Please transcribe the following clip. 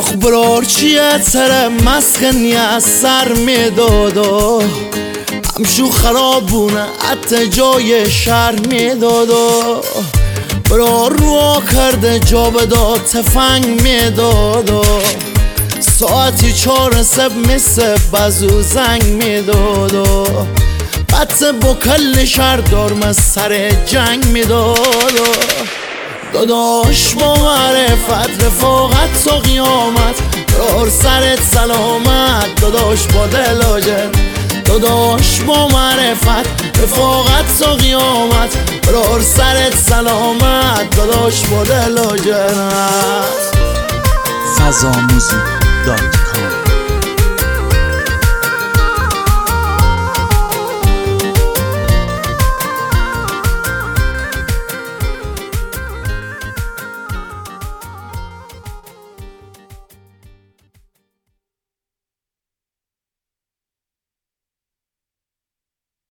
برارچیه تره مسخنی از سر میدادو همشو خرابونه حتی جای شهر میدادو برار رو کرده جا بدا تفنگ میدادو ساعتی 4 صبح مثل بزو زنگ میدادو حتی با کل شهر دارم سر جنگ میدادو داداش با معرفت رفاقت و قیامت برار سرت سلامت داداش با دلاجر داداش با معرفت رفاقت و قیامت برار سرت سلامت داداش با دلاجر فضاموزیک